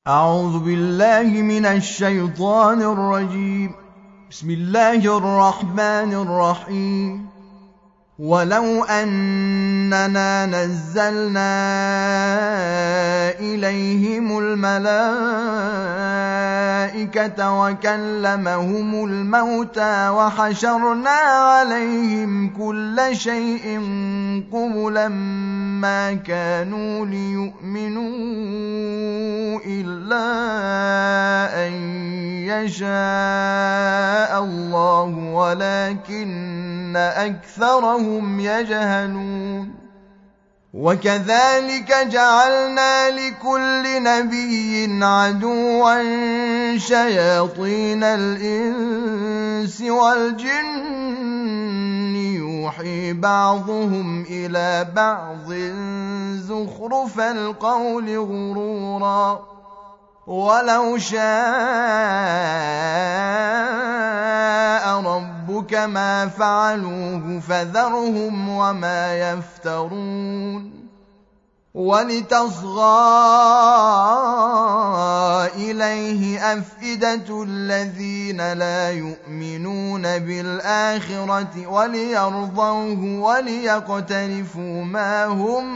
أعوذ بالله من الشيطان الرجيم. بسم الله الرحمن الرحيم. ولو أننا نزلنا إليهم الملائكة وكلمهم الموتى وحشرنا عليهم كل شيء قبلا ما كانوا ليؤمنوا إلا أن يشاء الله ولكن أكثرهم يجهلون. وكذلك جعلنا لكل نبي عدوا شياطين الإنس والجن يوحي بعضهم إلى بعض زخرف القول غرورا ولو شاء ربك ما فعلوه فذرهم وما يفترون. ولتصغى إليه أفئدة الذين لا يؤمنون بالآخرة وليرضوه وليقترفوا ما هم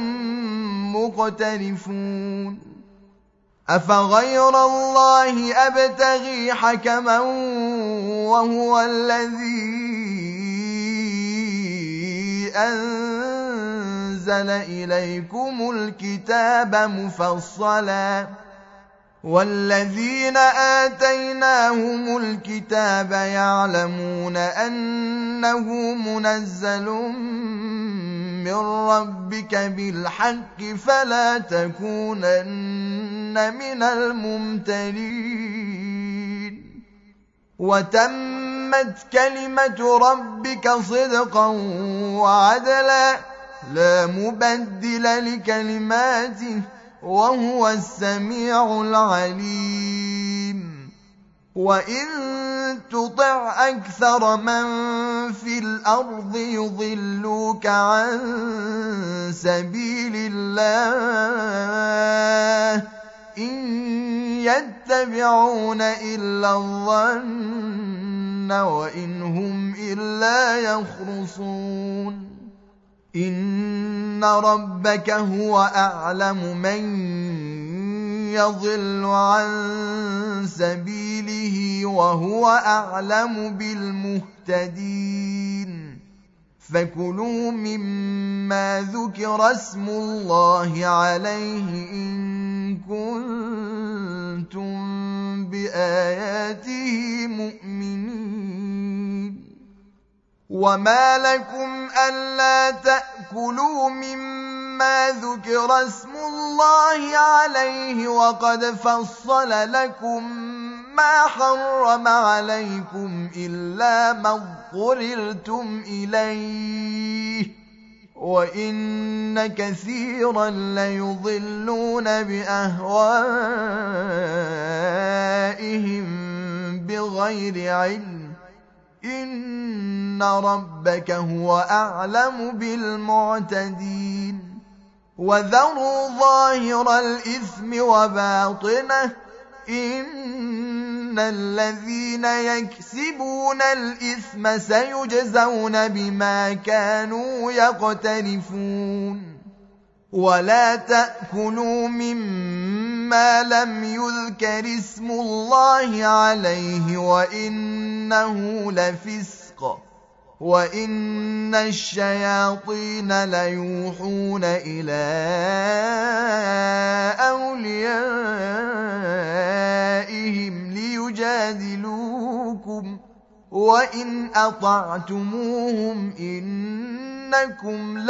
مقترفون. أفغير الله أبتغي حكما وهو الذي أنزل إليكم الكتاب مفصلا والذين آتيناهم الكتاب يعلمون أنه منزل من ربك بالحق فلا تكونن من الممترين. وتمت كلمة ربك صدقا وعدلا لا مبدل لكلماته وهو السميع العليم. وإن تطع أكثر من في الأرض يضلوك عن سبيل الله إن يتبعون إلا الظن وإن هم إلا يخرصون. إن ربك هو أعلم من يضل عن سبيله وهو أعلم بالمهتدين. فكلوا مما ذكر اسم الله عليه إن كنتم بآياته مؤمنين. وما لكم ألا تأكلوا مما ذكر اسم الله عليه وقد فصل لكم ما حرم عليكم إلا ما اضطررتم إليه وإن كثيرا ليضلون بأهوائهم بغير علم إن ربك هو أعلم بالمعتدين. وذروا ظاهر الإثم وباطنه إن الذين يكسبون الإثم سيجزون بما كانوا يقترفون. ولا تأكلوا مما لم يذكر اسم الله عليه وإنه لفسق وإن الشياطين ليوحون إلى أوليائهم ليجادلوكم وإن أطعتموهم إنكم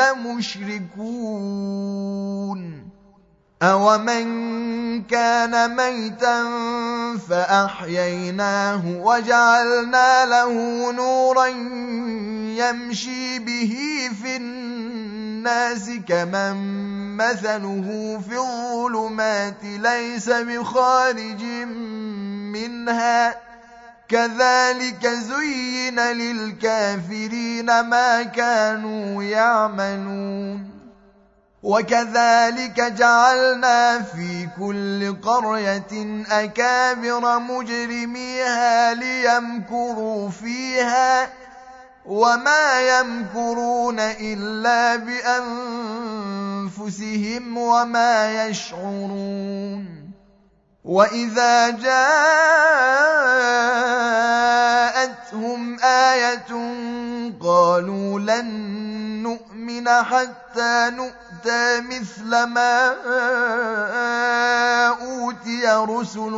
لمشركون. أومن كان ميتا فأحييناه وجعلنا له نورا يمشي به في الناس كمن مثله في الظلمات ليس بخارج منها كذلك زين للكافرين ما كانوا يعملون. وكذلك جعلنا في كل قرية أكابر مجرميها ليمكروا فيها وما يمكرون إلا بأنفسهم وما يشعرون وإذا جاءتهم آية قالوا لن نؤمن حتى نؤتى مثل ما أوتي رسل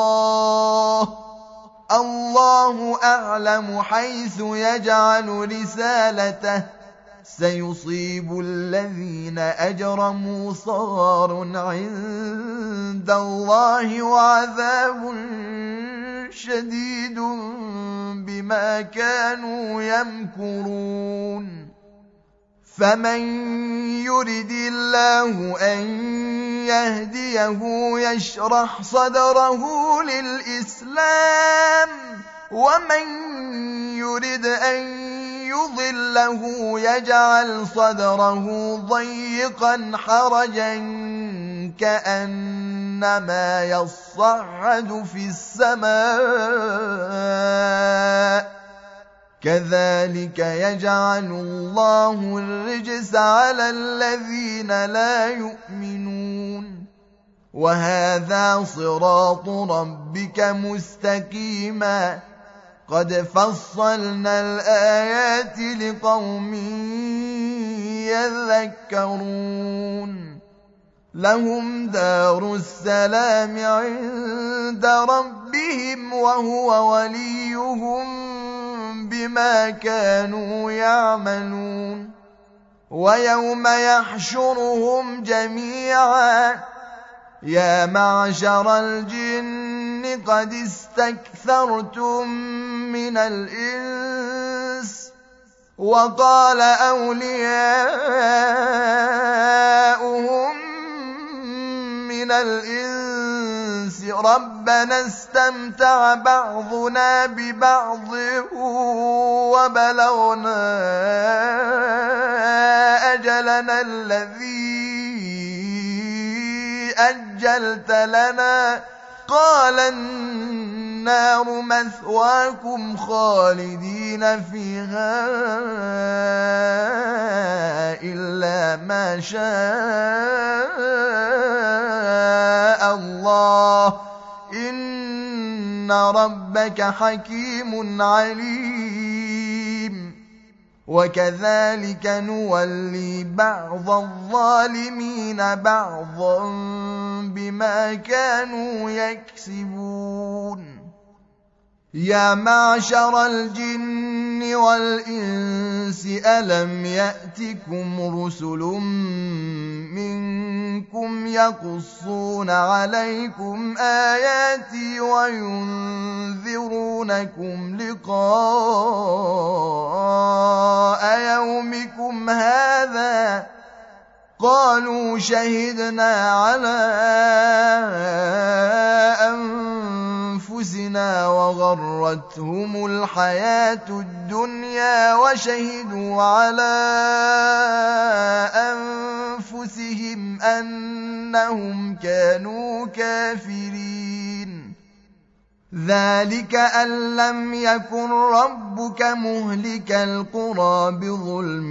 الله أعلم حيث يجعل رسالته سيصيب الذين أجرموا صغار عند الله وعذاب شديد بما كانوا يمكرون فمن يرد الله أن يهديه يشرح صدره للإسلام ومن يرد أن يضله يجعل صدره ضيقا حرجا كأنما يصعد في السماء كذلك يجعل الله الرجس على الذين لا يؤمنون وهذا صراط ربك مستقيما قد فصلنا الآيات لقوم يذكرون لهم دار السلام عند ربهم وهو وليهم بما كانوا يعملون ويوم يحشرهم جميعا يا معشر الجن قد استكثرتم من الإنس وقال أولياؤهم من الإنس ربنا استمتع بعضنا ببعض وبلغنا أجلنا الذي أجلت لنا قال النار مثواكم خالدين فيها إلا ما شاء الله إن ربك حكيم عليم وكذلك نولي بعض الظالمين بعضا بما كانوا يكسبون يا معشر الجن والإنس ألم يأتكم رسل منكم يقصون عليكم آياتي وينذرونكم لقاء يومكم هذا قالوا شهدنا على أنفسنا وغرتهم الحياة الدنيا وشهدوا على أنفسهم أنهم كانوا كافرين ذلك أن لم يكن ربك مهلك القرى بظلم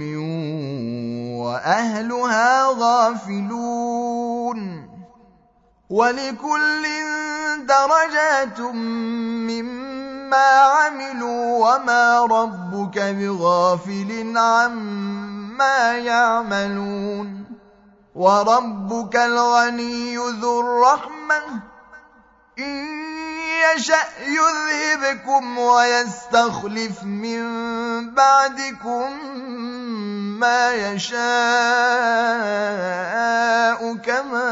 وأهلها غافلون ولكل درجات مما عملوا وما ربك بغافل عما يعملون وربك الغني ذو الرحمة إن يشأ يذهبكم ويستخلف من بعدكم ما يشاء كما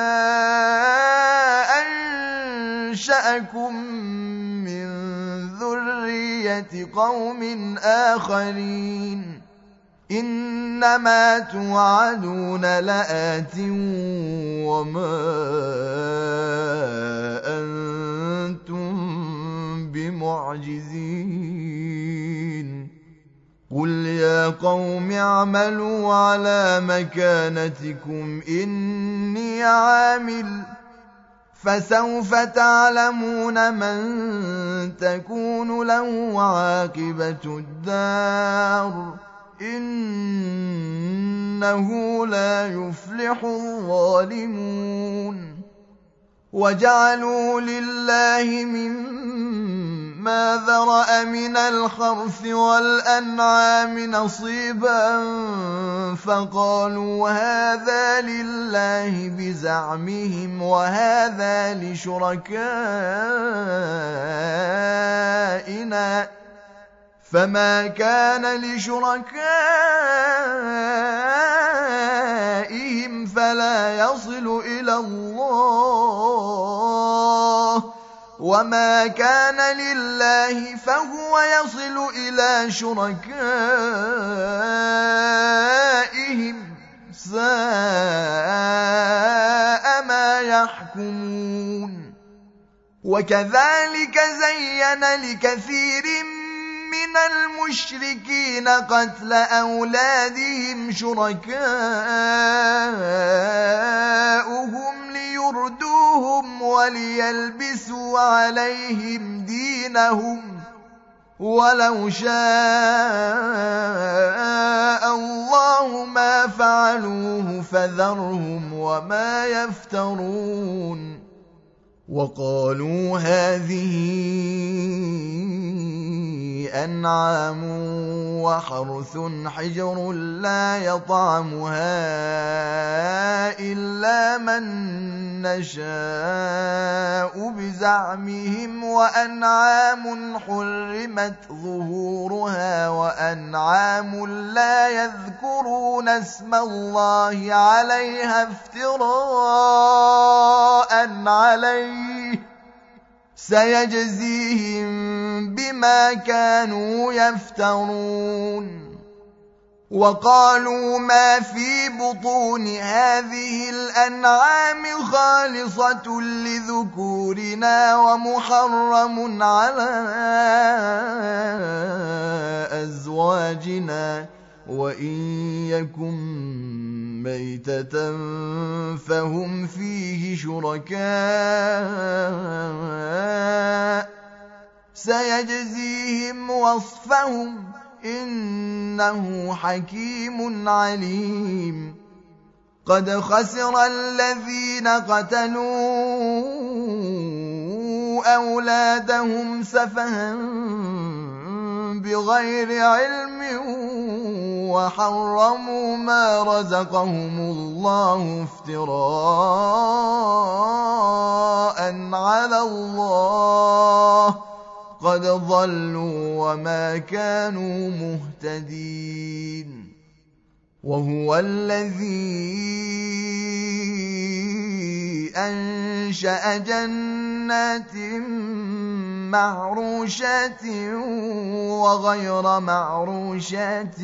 أنشأكم من ذرية قوم آخرين إنما توعدون لآت وما أنتم بمعجزين قل يا قوم اعملوا على مكانتكم إني عامل فسوف تعلمون من تكون له عاقبة الدار إنه لا يفلح الظالمون وجعلوا لله مما ذرأ من الحرث والأنعام نصيبا فقالوا هذا لله بزعمهم وهذا لشركائنا فما كان لشركائهم فلا يصل إلى الله وما كان لله فهو يصل إلى شركائهم ساء ما يحكمون وكذلك زين لكثير من المشركين قتل أولادهم شركاؤهم ليردوهم وليلبسوا عليهم دينهم ولو شاء الله ما فعلوه فذرهم وما يفترون وقالوا هذه أنعام وحرث حجر لا يطعمها إلا من نشاء بزعمهم وأنعام حرمت ظهورها وأنعام لا يذكرون اسم الله عليها افتراء عليه سيجزيهم بما كانوا يفترون وقالوا ما في بطون هذه الأنعام خالصة لذكورنا ومحرم على أزواجنا وإن يكن ميتة فهم فيه شركاء سيجزيهم وصفهم إنه حكيم عليم قد خسر الذين قتلوا أولادهم سفها بغير علم وحرموا ما رزقهم الله افتراء على الله قد ضلوا وما كانوا مهتدين وهو الذي أنشأ جنات معروشات وغير معروشات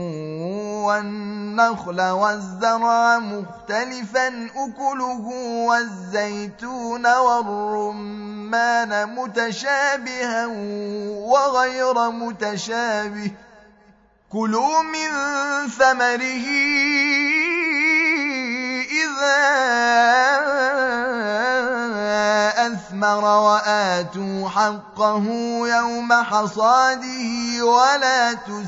والنخل والزرع مختلفا أكله والزيتون والرمان متشابها وغير متشابه كلوا من ثمره إذا أثمر وآتوا حقه يوم حصاده ولا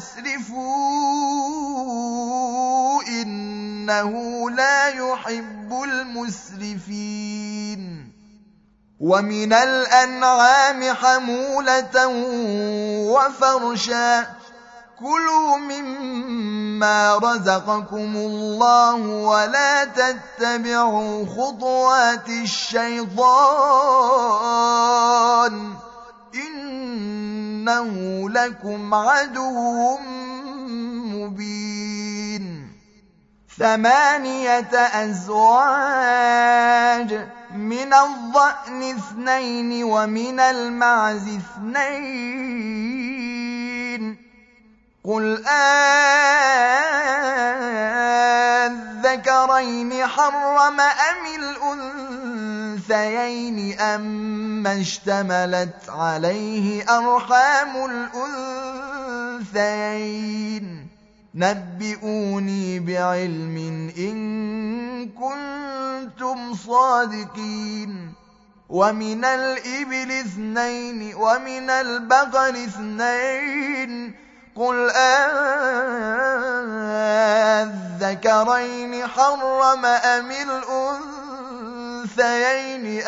تسرفوا إنه لا يحب المسرفين ومن الأنعام حمولة وفرشا كلوا مما رزقكم الله ولا تتبعوا خطوات الشيطان إنه لكم عدو مبين 8 أزواج من الضأن 2 ومن المعز 2 قل الذكرين حرم أم الأنثيين أما اشتملت عليه أرحام الأنثيين نبئوني بعلم إن كنتم صادقين ومن الإبل 2 ومن البقر 2 قل أذكرين حرم أم الأنثيين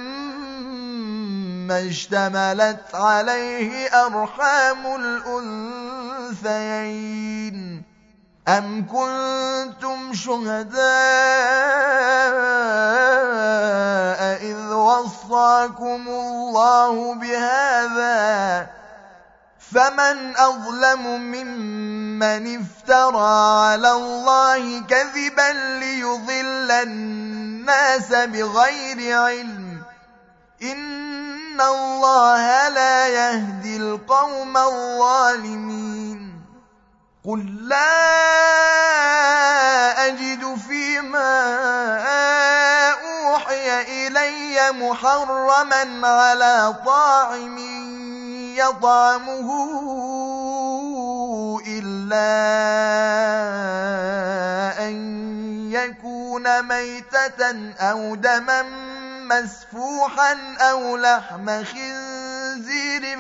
أما اشتملت عليه أرحام الأنثيين أم كنتم شهداء إذ وصاكم الله بهذا فمن أظلم ممن افترى على الله كذبا ليضل الناس بغير علم إن الله لا يهدي القوم الظالمين قل لا أجد فيما أوحي إلي محرما على طاعم يطعمه إلا أن يكون ميتة أو دما مسفوحا أو لحم خنزير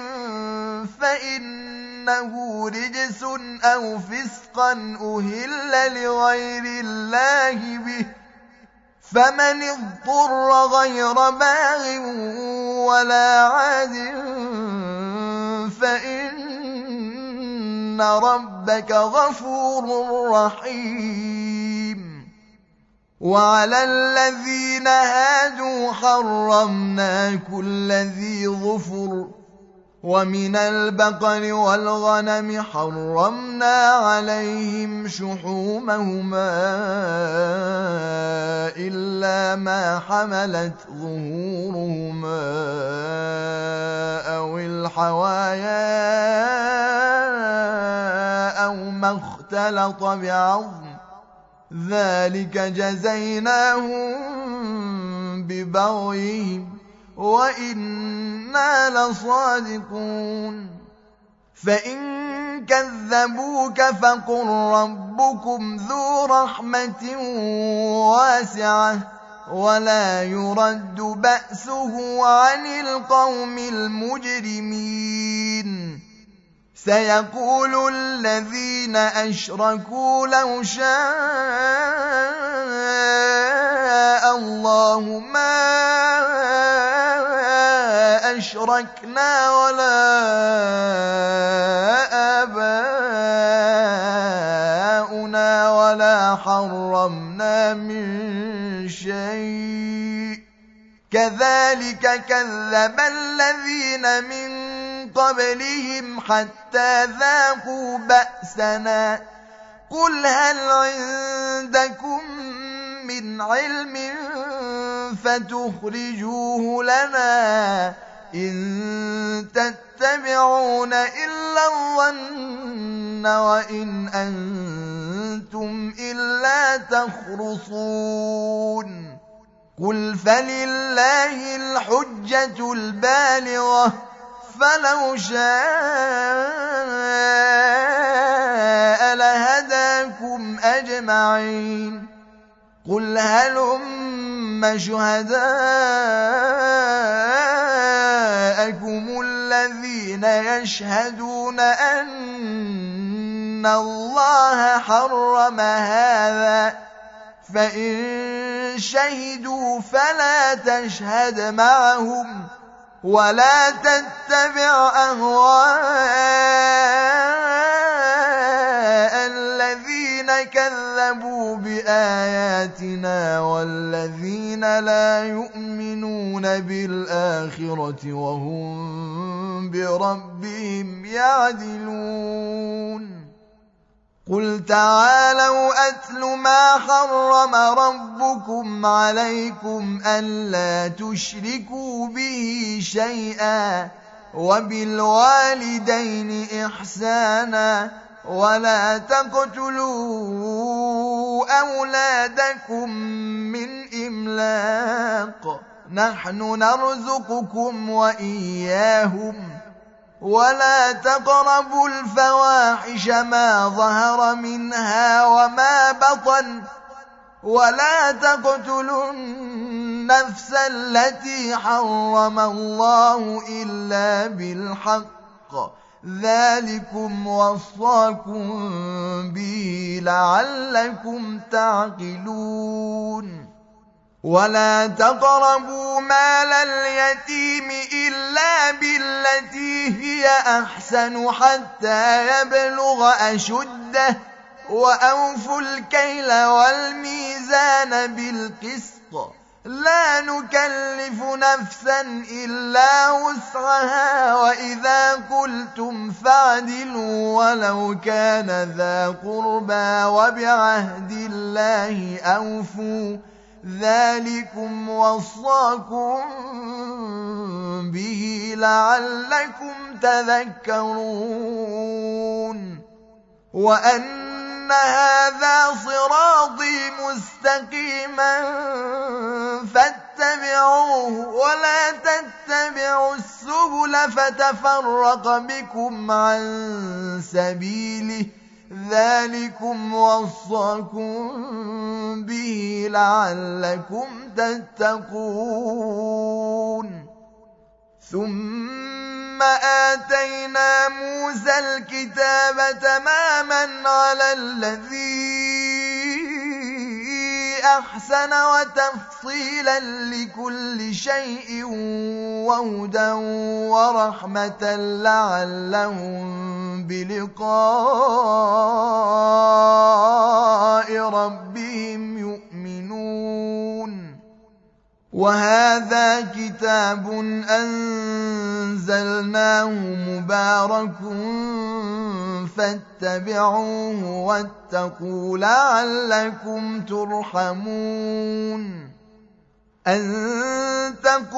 فإنه رجس أو فسقا أهل لغير الله به فمن اضطر غير باغ ولا عاد فإن ربك غفور رحيم وعلى الذين هادوا حرمنا كل ذي ظفر ومن البقر والغنم حرمنا عليهم شحومهما إلا ما حملت ظهورهما أو الحوايا أو ما اختلط بعظم ذلك جزيناهم ببغيهم وإنا لصادقون فإن كذبوك فقل ربكم ذو رحمة واسعة ولا يرد بأسه عن القوم المجرمين سيقول الذين أشركوا لو شاء الله ما أشركنا ولا آباؤنا ولا حرمنا من شيء كذلك كذب الذين من قبلهم حتى ذاقوا بأسنا قل هل عندكم من علم فتخرجوه لنا إن تتبعون إلا الظن وإن أنتم إلا تخرصون قل فلله الحجة البالغة فلو شاء لهداكم أجمعين قل هلم شهداءكم الذين يشهدون أن الله حرم هذا فإن شهدوا فلا تشهد معهم ولا تتبع أهواء الذين كذبوا بآياتنا والذين لا يؤمنون بالآخرة وهم بربهم يعدلون قل تعالوا أتل ما حرم ربكم عليكم ألا تشركوا به شيئا وبالوالدين إحسانا ولا تقتلوا أولادكم من إملاق نحن نرزقكم وإياهم ولا تقربوا الفواحش ما ظهر منها وما بطن ولا تقتلوا النفس التي حرم الله إلا بالحق ذلكم وصاكم به لعلكم تعقلون ولا تقربوا مال اليتيم إلا بالتي هي أحسن حتى يبلغ أشده وأوفوا الكيل والميزان بالقسط لا نكلف نفسا إلا وسعها وإذا قلتم فاعدلوا ولو كان ذا قربى وبعهد الله أوفوا ذلكم وصاكم به لعلكم تذكرون وأن هذا صراطي مستقيما فاتبعوه ولا تتبعوا السبل فتفرق بكم عن سبيله ذلكم وصاكم به لعلكم تتقون ثم آتينا موسى الكتاب تماما على الذي أحسن وتفصيلا لكل شيء وهدى ورحمة لعلهم بلقاء ربهم يؤمنون وهذا كتاب أنزلناه مبارك فاتبعوه واتقوا لعلكم ترحمون أن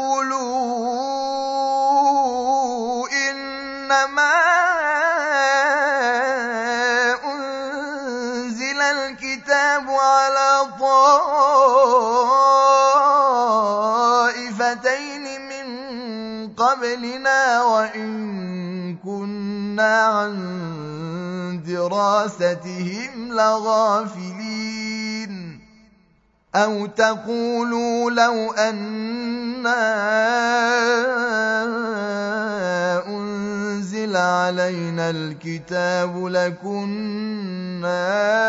تقولوا إنما أنزل الكتاب على طائفتين من قبلنا وإن كنا عن دراستهم لغافلين أو تقولوا لو أنا أنزل علينا الكتاب لكنا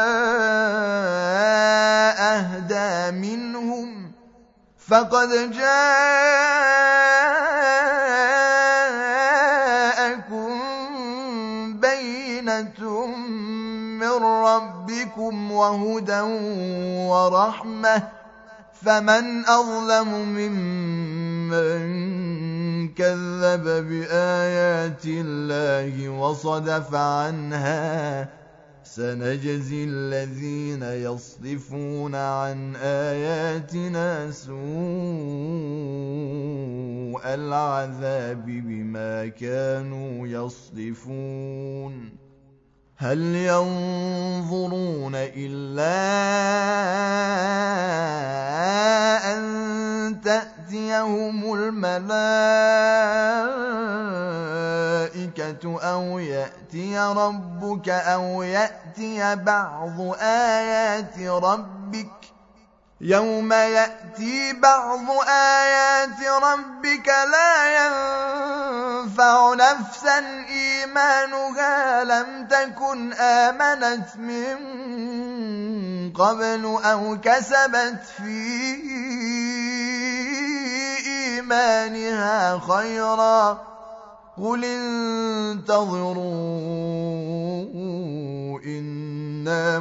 أهدى منهم فقد جاءكم بينة من ربكم وهدى ورحمة فمن أظلم ممن كذب بآيات الله وصدف عنها سنجزي الذين يصدفون عن آياتنا سوء العذاب بما كانوا يصدفون هل ينظرون إلا أن تأتيهم الملائكة أو يأتي ربك أو يأتي بعض آيات ربك يوم يأتي بعض آيات ربك لا ينفع نفسا إيمانها لم تكن آمنت من قبل أو كسبت في إيمانها خيرا قل انتظروا إنا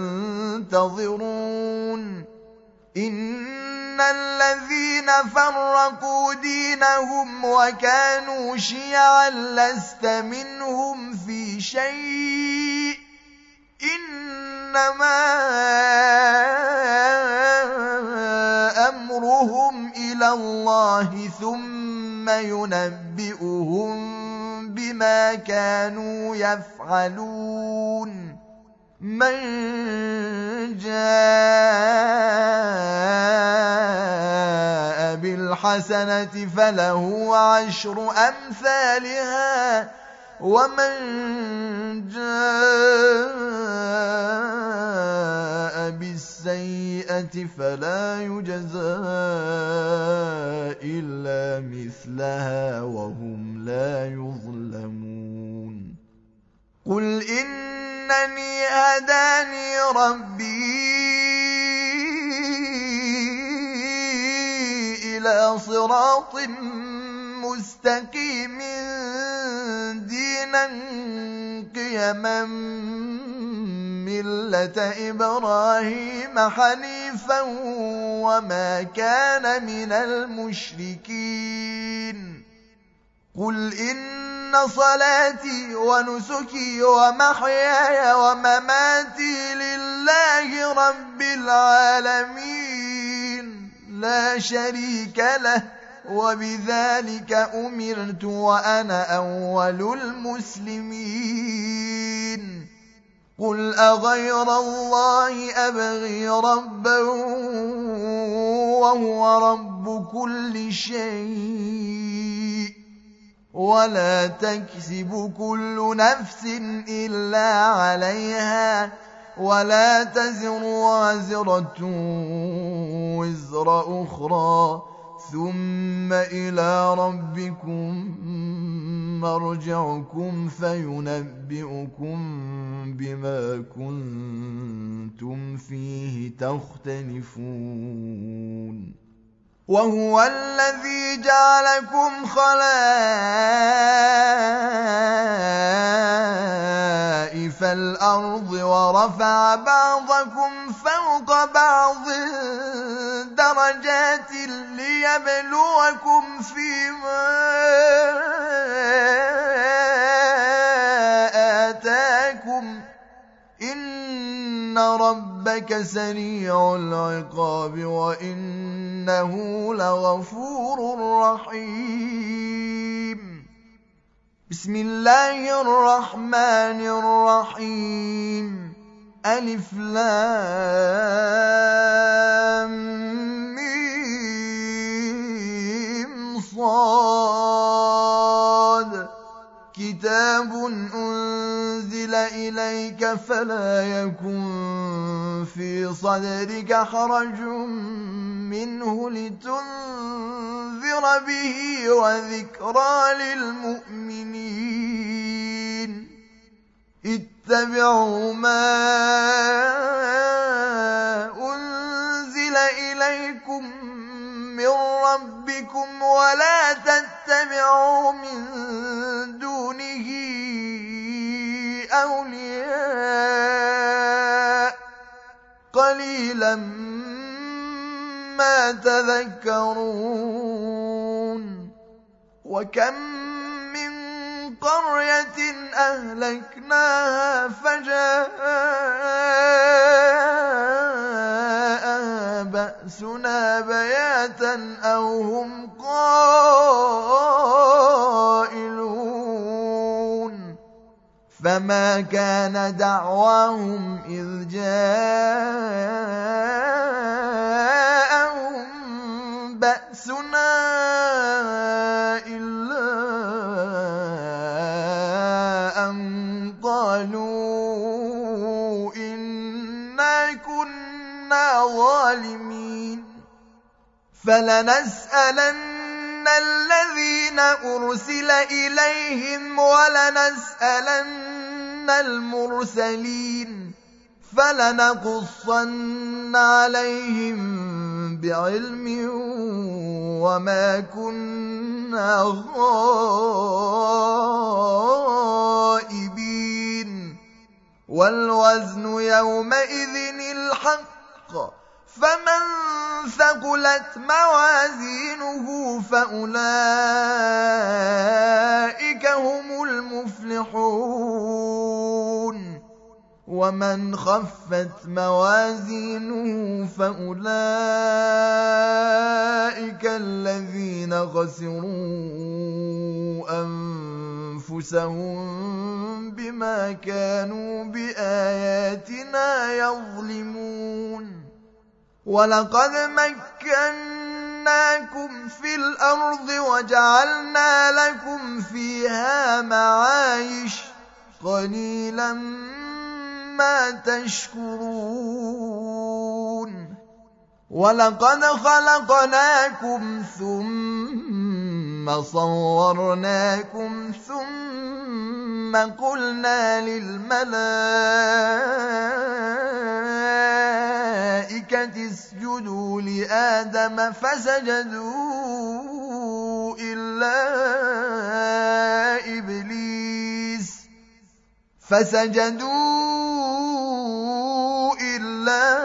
منتظرون إن الذين فرقوا دينهم وكانوا شيعا لست منهم في شيء إنما أمرهم إلى الله ثم ينبئهم بما كانوا يفعلون من جاء بالحسنة فله 10 أمثالها ومن جاء بالسيئة فلا يجزى إلا مثلها وهم لا يظلمون قل إنني هداني ربي إلى صراط مستقيم دينا قيما ملة إبراهيم حنيفا وما كان من المشركين قل إن صلاتي ونسكي ومحياي ومماتي لله رب العالمين لا شريك له وبذلك أمرت وأنا أول المسلمين قل أغير الله أبغي ربا وهو رب كل شيء ولا تكسب كل نفس إلا عليها ولا تزر وازرة وزر أخرى ثم إلى ربكم مرجعكم فينبئكم بما كنتم فيه تختلفون وهو الذي جعلكم خلائف الأرض ورفع بعضكم فوق بعض درجات ليبلوكم فيما آتاكم إن ربك سريع العقاب وإنه لغفور رحيم بسم الله الرحمن الرحيم ألف لام ميم صاد كتاب أنزل إليك فلا يكن في صدرك حرج منه لتنذر به وذكرى للمؤمنين اتبعوا ما أنزل إليكم من ربكم ولا تتبعوا من دونه أولياء قليلا ما تذكرون وكم من قرية أهلكناها فجاءها بأسنا بياتا أو هم قائلون فما كان دعواهم إذ جاءهم بأسنا إلا أن قالوا إنا كنا ظالمين فلنسألن الذين أرسل إليهم ولنسألن المرسلين فلنقصن عليهم بعلم وما كنا غائبين والوزن يومئذ الحق فمن ثقلت موازينه فأولئك هم المفلحون ومن خفت موازينه فأولئك الذين خسروا أنفسهم بما كانوا بآياتنا يظلمون ولقد مكناكم في الأرض وجعلنا لكم فيها معايش قليلا ما تشكرون ولقد خلقناكم ثم صورناكم ثم قلنا للملائكة اسجدوا لآدم فسجدوا إلا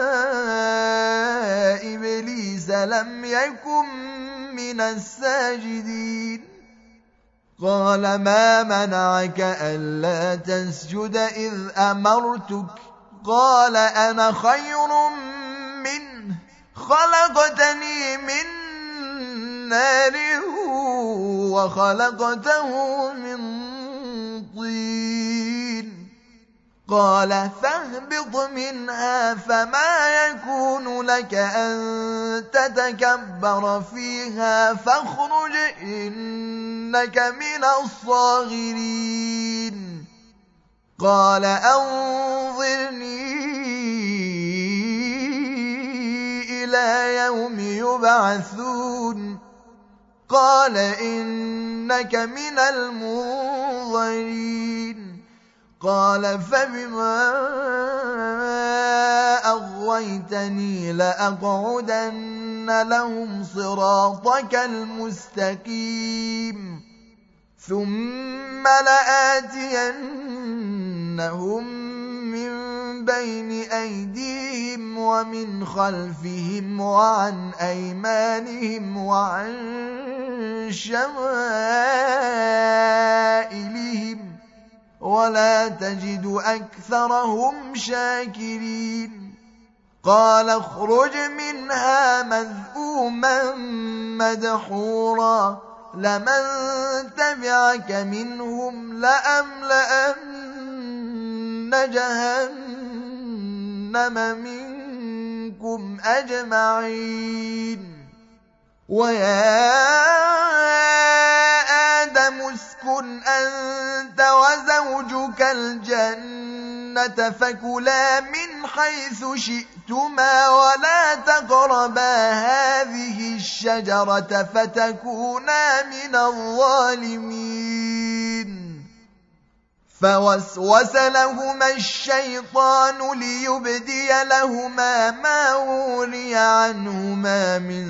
إبليس لم يكن من الساجدين قال ما منعك ألا تسجد إذ أمرتك قال أنا خير منه خلقتني من نار وخلقته من طين قال فاهبط منها فما يكون لك أن تتكبر فيها فاخرج إنك من الصاغرين قال أنظرني إلى يوم يبعثون قال إنك من المنظرين قال فبما أغويتني لأقعدن لهم صراطك المستقيم ثم لآتينهم من بين أيديهم ومن خلفهم وعن أيمانهم وعن شمائلهم ولا تجد أكثرهم شاكرين قال اخرج منها مذءوما مدحورا لمن تبعك منهم لأملأن جهنم منكم أجمعين ويا آدم اسكن أنت وزوجك الجنة فكلا من حيث شئتما ولا تقربا هذه الشجرة فتكونا من الظالمين فوسوس لهما الشيطان ليبدي لهما ما وري عنهما من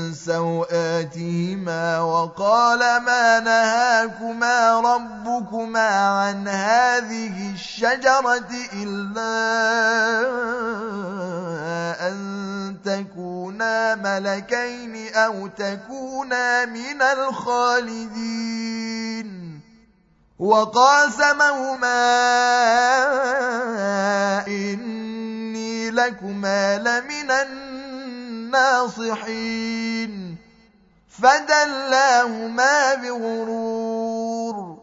سوآتهما وقال ما نهاكما ربكما عن هذه الشجرة إلا أن تكونا ملكين أو تكونا من الخالدين وقاسمهما إني لكما لمن الناصحين فدلاهما بغرور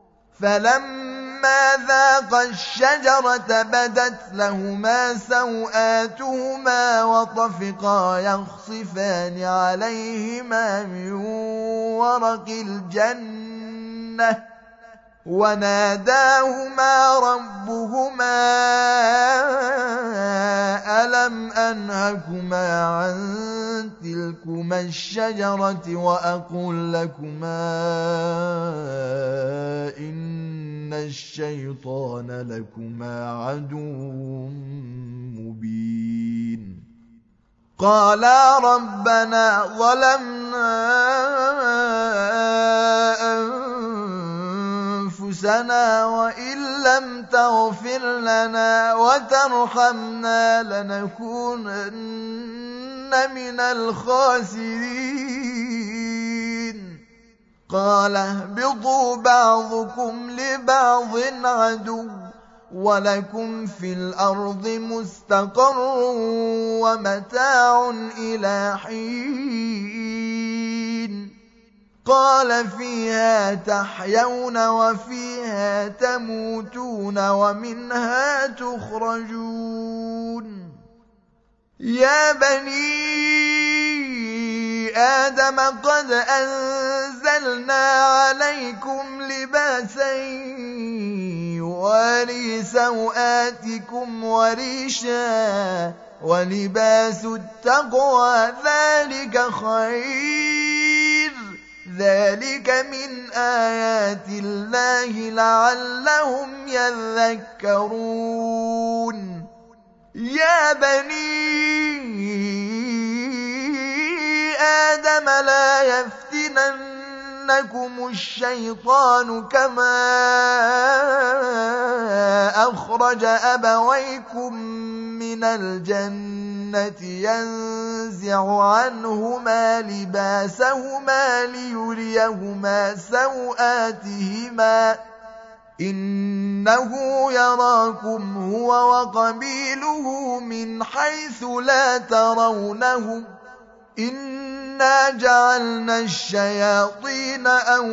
فلما ذاقا الشجرة بدت لهما سوآتهما وطفقا يخصفان عليهما من ورق الجنة وناداهما ربهما ألم أنهكما عن تلكما الشجرة وأقل لكما إن الشيطان لكما عدو مبين قالا ربنا ظلمنا أنفسنا وإن لم تغفر لنا وترحمنا لنكونن من الخاسرين قال اهبطوا بعضكم لبعض عدو ولكم في الأرض مستقر ومتاع إلى حين قال فيها تحيون وفيها تموتون ومنها تخرجون يا بني آدم قد أنزلنا عليكم لباسا يواري سوآتكم وريشا ولباس التقوى ذلك خير ذلك من آيات الله لعلهم يذكرون يا بني آدم لا يفتننكم الشيطان كما أخرج أبويكم من الجنة ينزع عنهما لباسهما ليريهما سوآتهما إنه يراكم هو وقبيله من حيث لا ترونهم إنا جعلنا الشياطين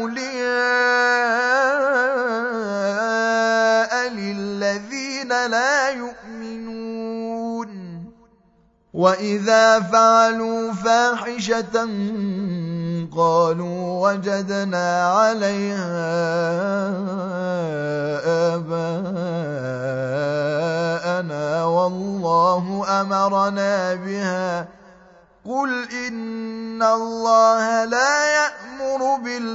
أولياء للذين لا يؤمنون وإذا فعلوا فاحشة قالوا وجدنا عليها آباءنا والله أمرنا بها قل إن الله لا يأمر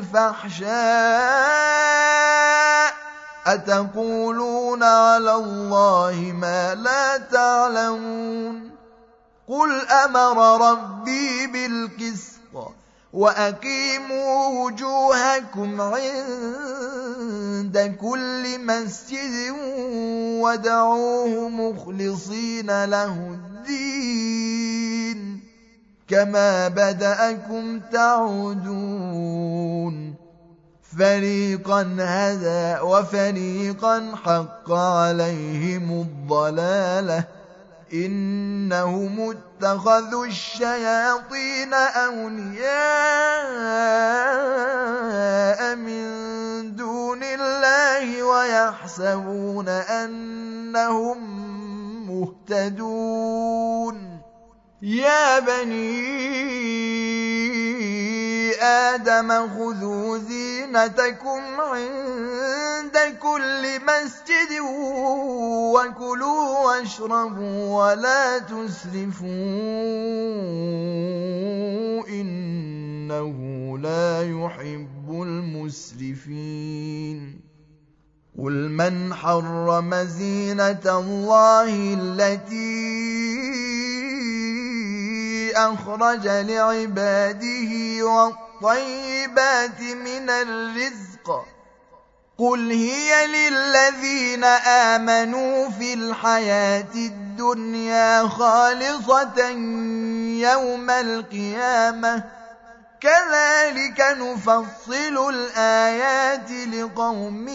بالفحشاء أتقولون على الله ما لا تعلمون قل أمر ربي بالقسط وأقيموا وجوهكم عند كل مسجد وادعوه مخلصين له الدين كما بدأكم تعودون فريقا هدى وفريقا حق عليهم الضلالة إنهم اتخذوا الشياطين أولياء من دون الله ويحسبون أنهم مهتدون يا بني آدم خذوا زينتكم عند كل مسجد وكلوا واشربوا ولا تسرفوا إنه لا يحب المسرفين قل من حرم زينة الله التي أخرج لعباده والطيبات من الرزق قل هي للذين آمنوا في الحياة الدنيا خالصة يوم القيامة كذلك نفصل الآيات لقوم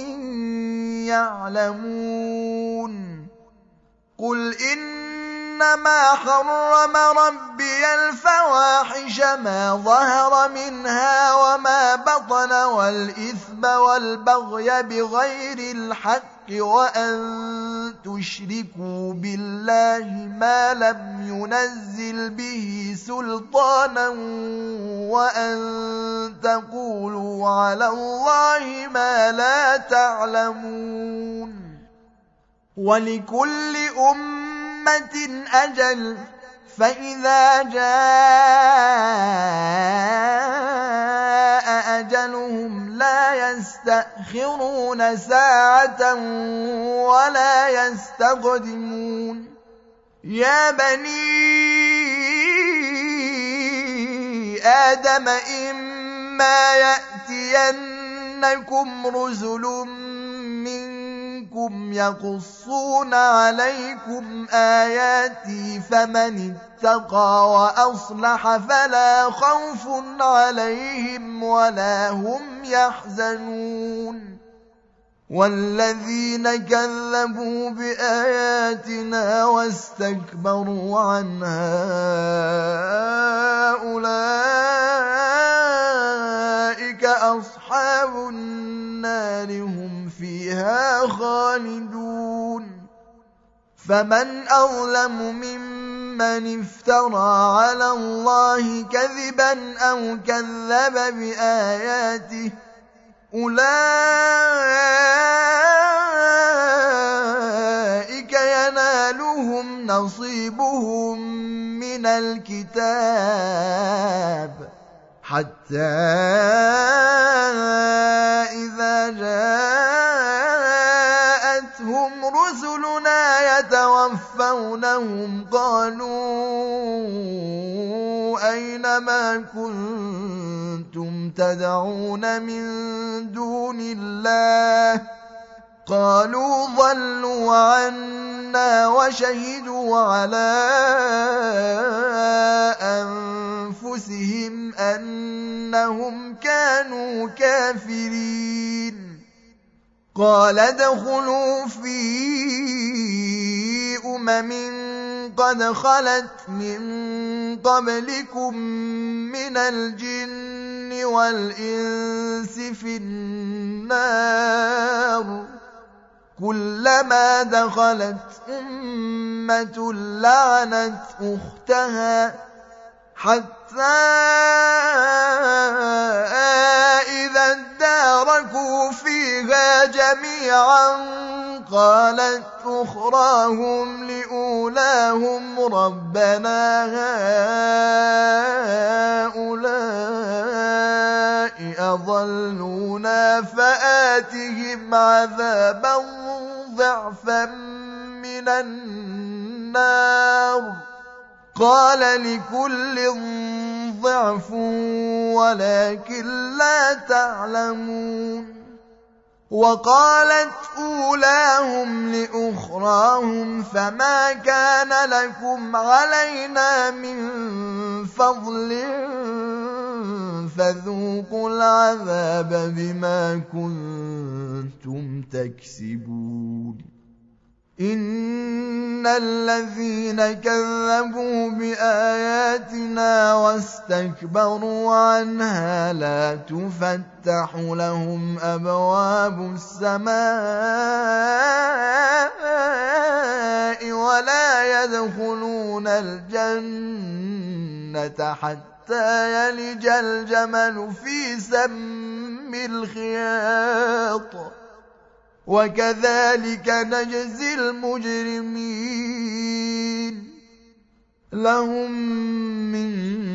يعلمون قل إنما حرم ربي الفواحش ما ظهر منها وما بطن والإثم والبغي بغير الحق وأن تشركوا بالله ما لم ينزل به سلطانا وأن تقولوا على الله ما لا تعلمون ولكل أمة أجل فإذا جاء أجلهم لا يستأخرون ساعة ولا يستقدمون يا بني آدم إما يأتينكم رسل منكم يقصون عليكم آياتي فمن اتقى وأصلح فلا خوف عليهم ولا هم يحزنون والذين كذبوا بآياتنا واستكبروا عنها أولئك أصحاب النار هم فيها خالدون فمن أظلم ممن افترى على الله كذبا أو كذب بآياته أولئك ينالهم نصيبهم من الكتاب حتى إذا جاءتهم رسلنا يتوفونهم قالوا أين ما كنتم تدعون من دون الله قالوا ضلوا عنا وشهدوا على أنفسهم أنهم كانوا كافرين قال ادخلوا في قد خلت من قبلكم من الجن والإنس في النار كلما دخلت أمة لعنت أختها حتى إذا اداركوا فيها جميعا قالت أخراهم لأولاهم ربنا هؤلاء أضلونا فآتهم عذابا ضعفا من النار قال لكل ضعف ولكن لا تعلمون وقالت أولاهم لأخراهم فما كان لكم علينا من فضل فذوقوا العذاب بما كنتم تكسبون إن الذين كذبوا بآياتنا واستكبروا عنها لا تفتح لهم أبواب السماء ولا يدخلون الجنة حتى يلج الجمل في سم الخياط وكذلك نجزي المجرمين لهم من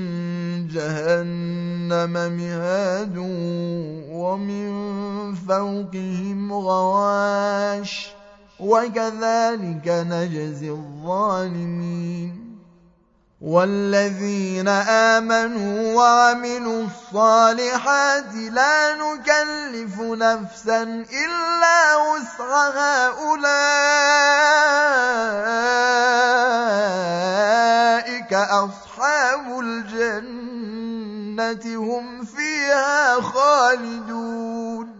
جهنم مهاد ومن فوقهم غواش وكذلك نجزي الظالمين والذين آمنوا وعملوا الصالحات لا نكلف نفسا إلا وسعها أولئك أصحاب الجنة هم فيها خالدون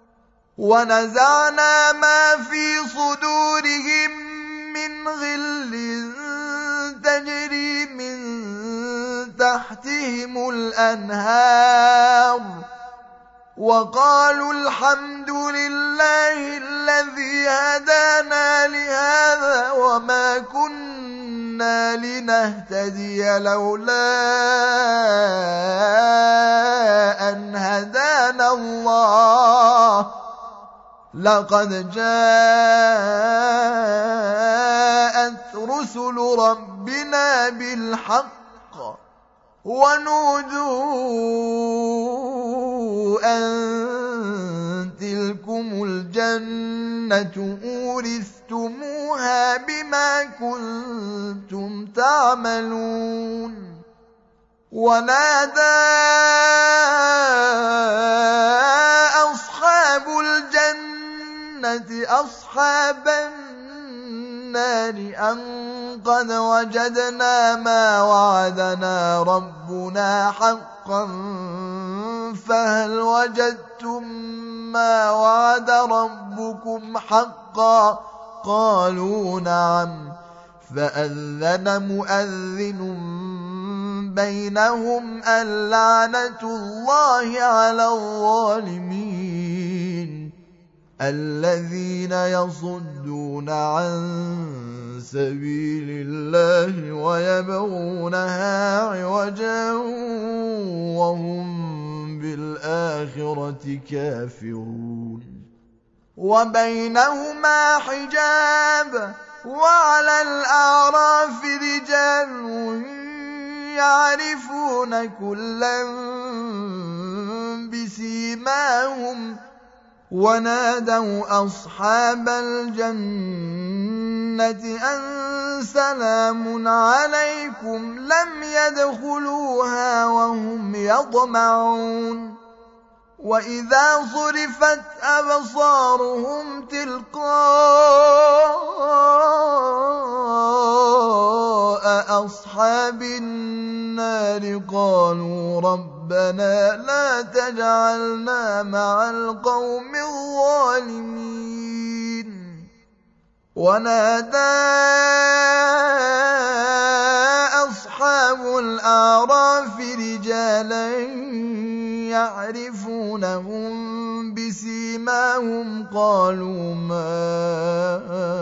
ونزعنا ما في صدورهم من غل تجري من تحتهم الأنهار وقالوا الحمد لله الذي هدانا لهذا وما كنا لنهتدي لولا أن هدانا الله لقد جاءت رسل ربنا بالحق ونودوا أن تلكم الجنة أورثتموها بما كنتم تعملون ونادى أصحاب الجنة أصحاب النار أن قد وجدنا ما وعدنا ربنا حقا فهل وجدتم ما وعد ربكم حقا قالوا نعم فأذن مؤذن بينهم اللعنة الله على الظالمين الذين يصدون عن سبيل الله ويبغونها عوجا وهم بالآخرة كافرون وبينهما حجاب وعلى الأعراف رجال يعرفون كلا بسيماهم ونادوا أصحاب الجنة أن سلام عليكم لم يدخلوها وهم يطمعون وإذا صرفت أبصارهم تلقاء أصحاب النار قالوا ربنا لا تجعلنا مع القوم الظالمين ونادى أصحاب الأعراف رجالا يعرفونهم بسيماهم قالوا ما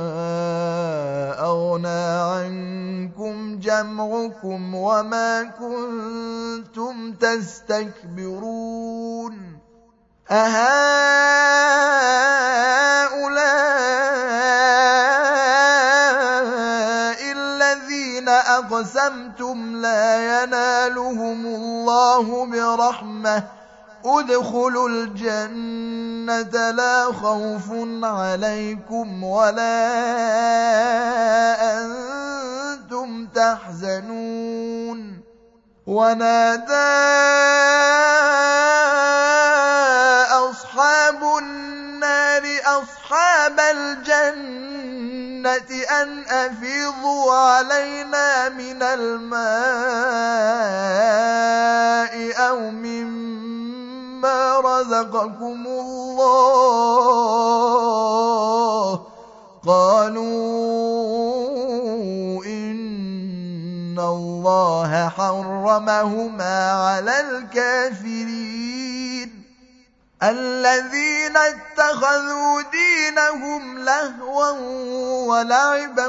أغنى عنكم جمعكم وما كنتم تستكبرون أهؤلاء الذين أقسمتم لا ينالهم الله برحمة ادخلوا الجنة لا خوف عليكم ولا أنتم تحزنون ونادى أصحاب النار أصحاب الجنة أن أفيضوا علينا من الماء أو مما رزقكم الله قالوا إن الله حرمهما على الكافرين الذين اتخذوا دينهم لهوا ولعبا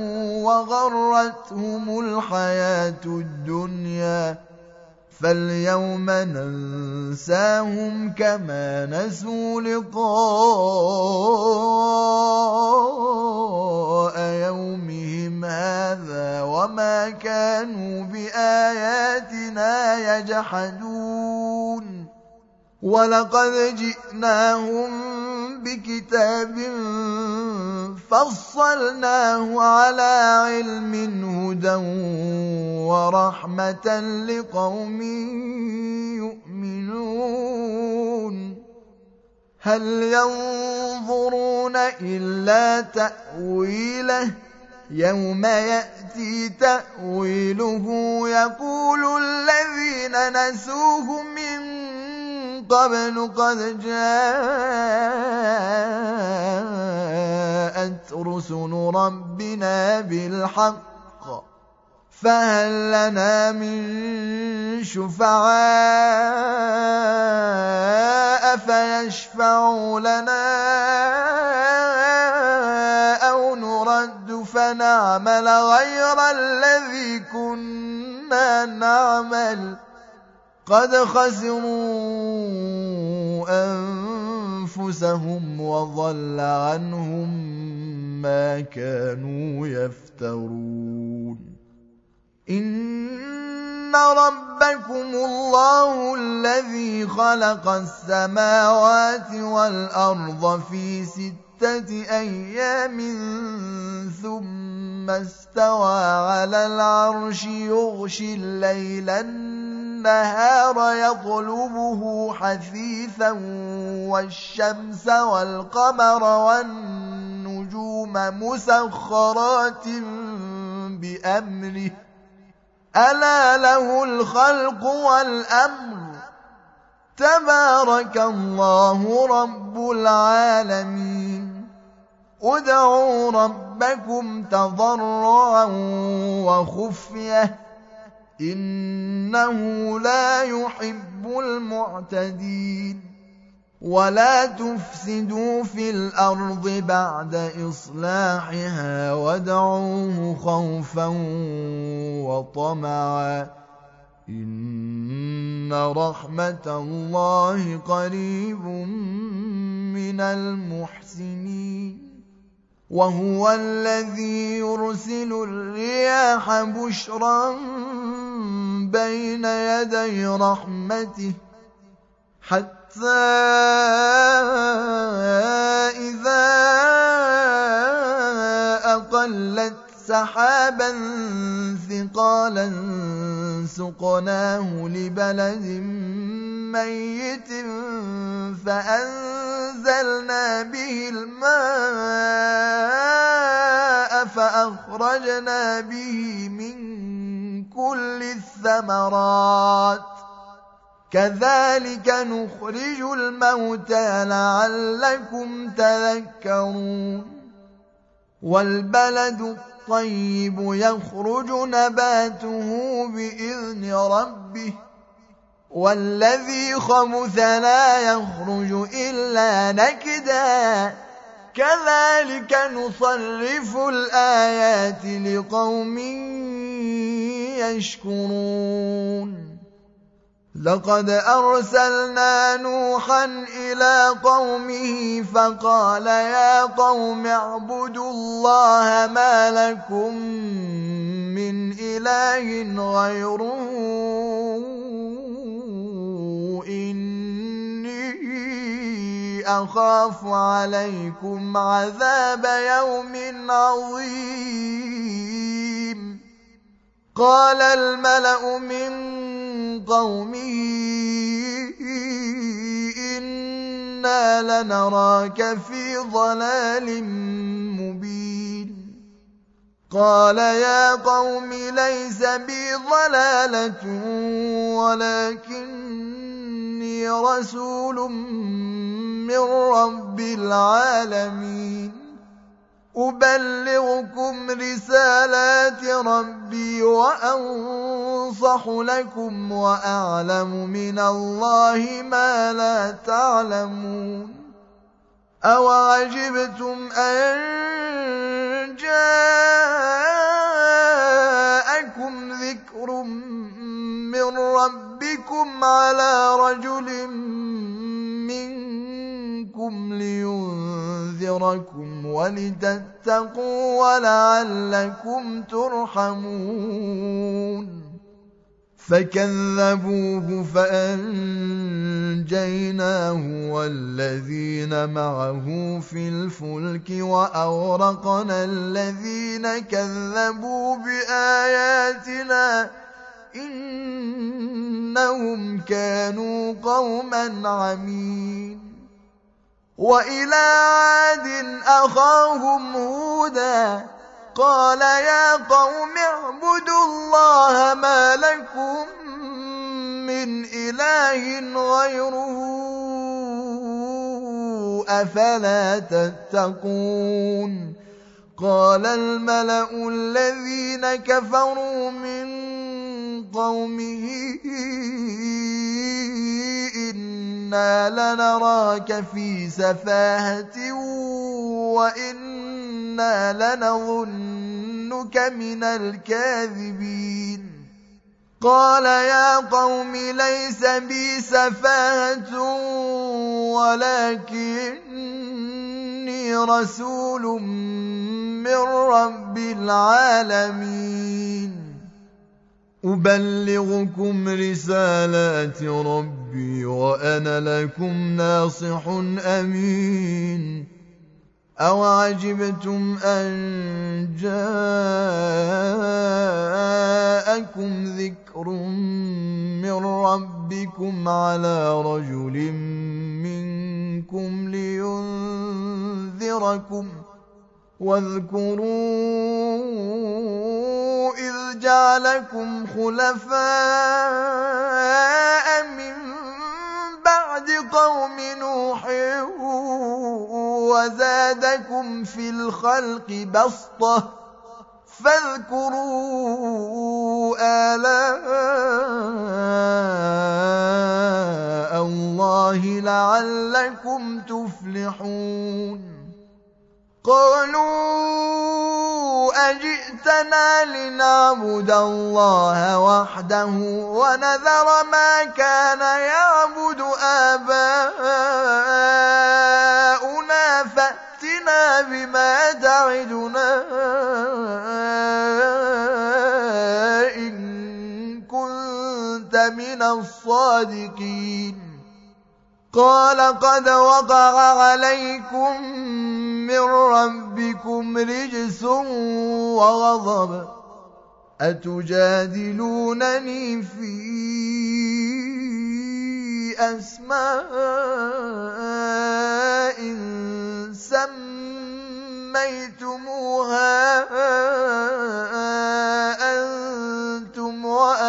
وغرتهم الحياة الدنيا فاليوم ننساهم كما نسوا لقاء يومهم هذا وما كانوا بآياتنا يجحدون ولقد جئناهم بكتاب فصلناه على علم هدى ورحمة لقوم يؤمنون هل ينظرون إلا تأويله يوم يأتي تأويله يقول الذين نسوه من قبل قد جاءت رسل ربنا بالحق فهل لنا من شفعاء فيشفعوا لنا أو نرد فنعمل غير الذي كنا نعمل قد خسروا أنفسهم وضل عنهم ما كانوا يفترون إن ربكم الله الذي خلق السماوات والأرض في 6 أيام ثم استوى على العرش يغشي الليل النهار يطلبه حثيثا والشمس والقمر والنجوم مسخرات بأمره ألا له الخلق والأمر تبارك الله رب العالمين ادعوا ربكم تضرعا وخفية إنه لا يحب المعتدين ولا تفسدوا في الأرض بعد إصلاحها وادعوه خوفا وطمعا إن رحمة الله قريب من المحسنين وهو الذي يرسل الرياح بشرا بين يدي رحمته حتى إذا أقلت سحابا ثقالا سقناه لبلد ميت فأنزلنا به الماء فأخرجنا به من كل الثمرات كذلك نخرج الموتى لعلكم تذكرون والبلد الطيب يخرج نباته بإذن ربه والذي خبث لا يخرج إلا نكدا كذلك نصرف الآيات لقوم يشكرون لقد أرسلنا نوحا إلى قومه فقال يا قوم اعبدوا الله ما لكم من إله غيره إني أخاف عليكم عذاب يوم عظيم قال الملأ من قومه إنا لنراك في ضلال مبين قال يا قوم ليس بي ضلالة ولكني رسول من رب العالمين أبلغكم رسالات ربي وأنصح لكم وأعلم من الله ما لا تعلمون أوعجبتم أن جاءكم ذكر من ربكم على رجل منكم لينذركم ولتتقوا ولعلكم ترحمون فكذبوه فأنجيناه والذين معه في الفلك وأغرقنا الذين كذبوا بآياتنا إنهم كانوا قوما عمين وإلى عاد أخاهم هودا قال يا قوم اعبدوا الله ما لكم من إله غيره أفلا تتقون قال الملأ الذين كفروا من قومه إنا لنراك في سفاهة وإنا لنظنك من الكاذبين قال يا قوم ليس بي سفاهة ولكني رسول من رب العالمين أبلغكم رسالات ربي وأنا لكم ناصح أمين أوعجبتم أن جاءكم ذكر من ربكم على رجل منكم لينذركم واذكروا إذ جعلكم خلفاء من بعد قوم نوح وزادكم في الخلق بسطة فاذكروا آلاء الله لعلكم تفلحون قالوا أجئتنا لنعبد الله وحده ونذر ما كان يعبد آباؤنا فأتنا بما تعدنا إن كنت من الصادقين قال قد وقع عليكم من ربكم رجس وغضب أتجادلونني في أسماء سميتموها أنتم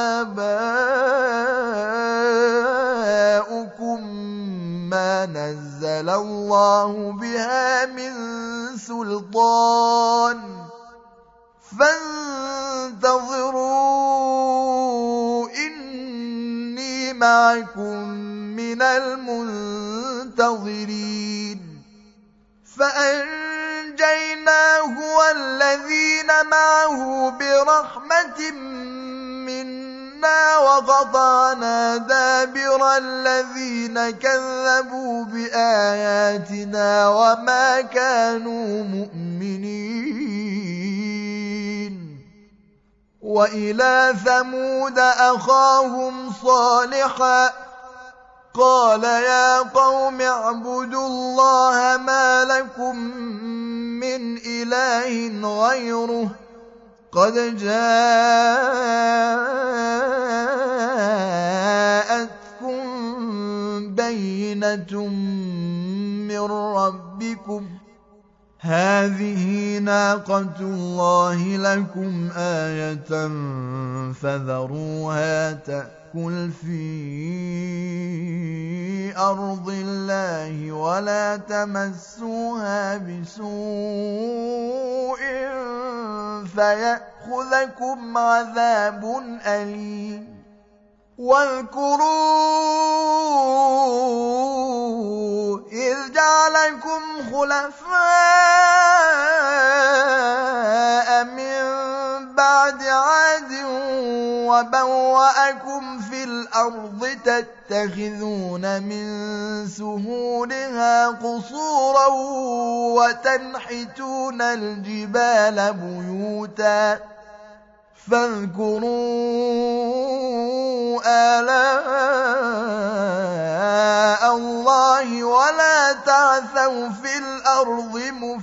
وآباؤكم ما نزل الله بها من سلطان فانتظروا إني معكم من المنتظرين فأنجيناه والذين معه برحمة منا وقطعنا دابر الذين كذبوا بآياتنا وما كانوا مؤمنين وإلى ثمود أخاهم صالحا قال يا قوم اعبدوا الله ما لكم من إله غيره قد جاءتكم بينة من ربكم هذه ناقة الله لكم آية فذروها تأكل في أرض الله ولا تمسوها بسوء فيأخذكم عذاب أليم واذكروا إذ جعلكم خلفاء من بعد عاد وبوأكم في الأرض تتخذون من سهولها قصورا وتنحتون الجبال بيوتا فاذكروا آلاء الله ولا تعثوا في الأرض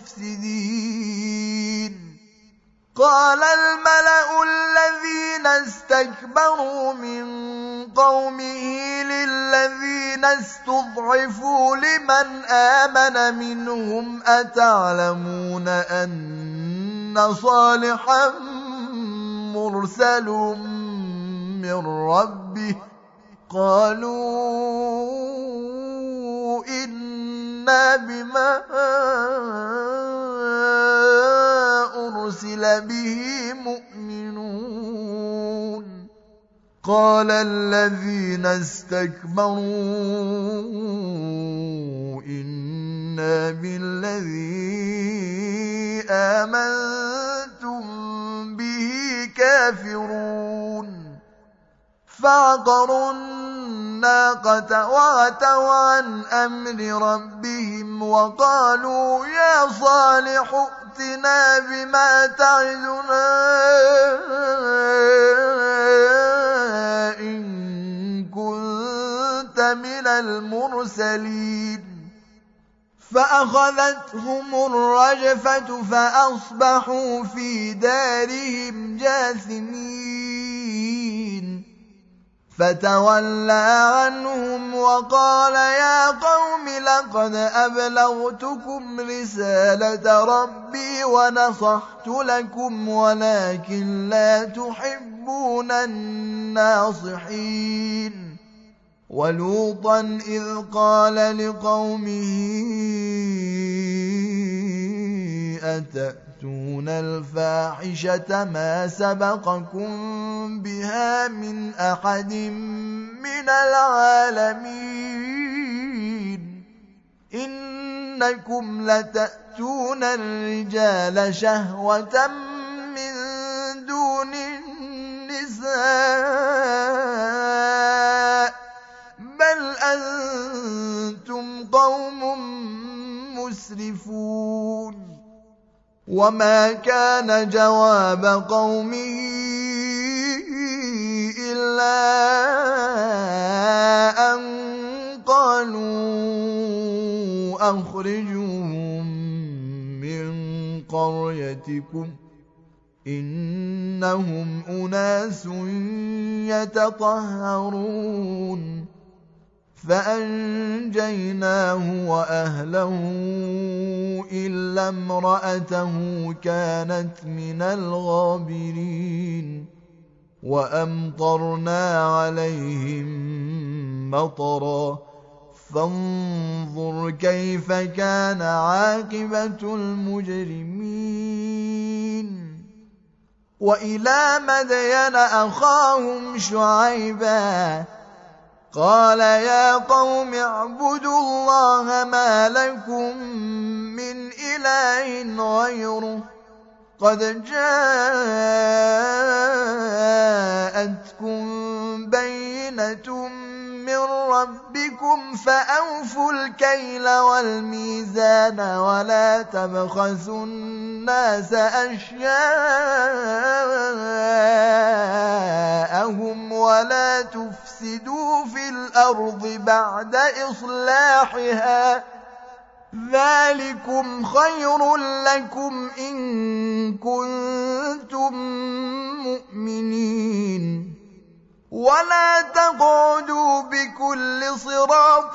مفسدين قال الملأ الذين استكبروا من قومه للذين استضعفوا لمن آمن منهم أتعلمون أن صالحا مرسل من ربه قالوا إنا بما أرسل به مؤمنون قال الذين استكبروا إنا بالذي آمنتم به كافرون فعقروا الناقة وعتوا عن أمر ربهم وقالوا يا صالح ائتنا بما تعدنا إن كنت من المرسلين فأخذتهم الرجفة فأصبحوا في دارهم جاثمين فتولى عنهم وقال يا قوم لقد أبلغتكم رسالة ربي ونصحت لكم ولكن لا تحبون الناصحين ولوطا إذ قال لقومه أتأتون الفاحشة ما سبقكم بها من أحد من العالمين إنكم لتأتون الرجال شهوة من دون النساء بل أنتم قوم مسرفون وما كان جواب قومه إلا أن قالوا أخرجوهم من قريتكم إنهم أناس يتطهرون فأنجيناه وأهله إلا امرأته كانت من الغابرين وأمطرنا عليهم مطرا فانظر كيف كان عاقبة المجرمين وإلى مدين أخاهم شعيبا قال يا قوم اعبدوا الله ما لكم من إله غيره قد جاءتكم بينة من ربكم فأوفوا الكيل والميزان ولا تبخسوا الناس أشياءهم ولا تفسدوا في الأرض بعد إصلاحها ذلكم خير لكم إن كنتم مؤمنين ولا تقعدوا بكل صراط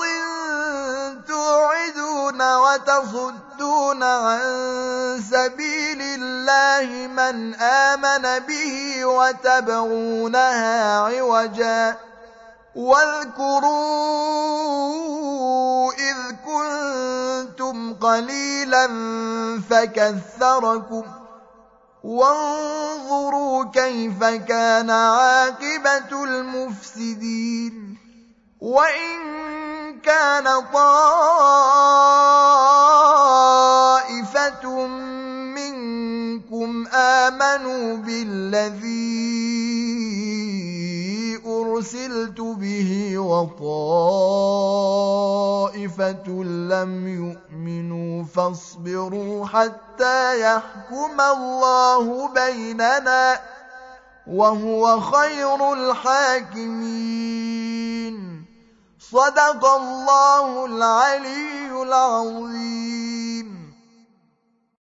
توعدون وتصدون عن سبيل الله من آمن به وتبغونها عوجا واذكروا إذ كنتم قليلا فكثركم وانظروا كيف كان عاقبة المفسدين وإن كان طائفة منكم آمنوا بالذي أرسلت به وطائفة لم يؤمنوا فاصبروا حتى يحكم الله بيننا وهو خير الحاكمين صدق الله العلي العظيم.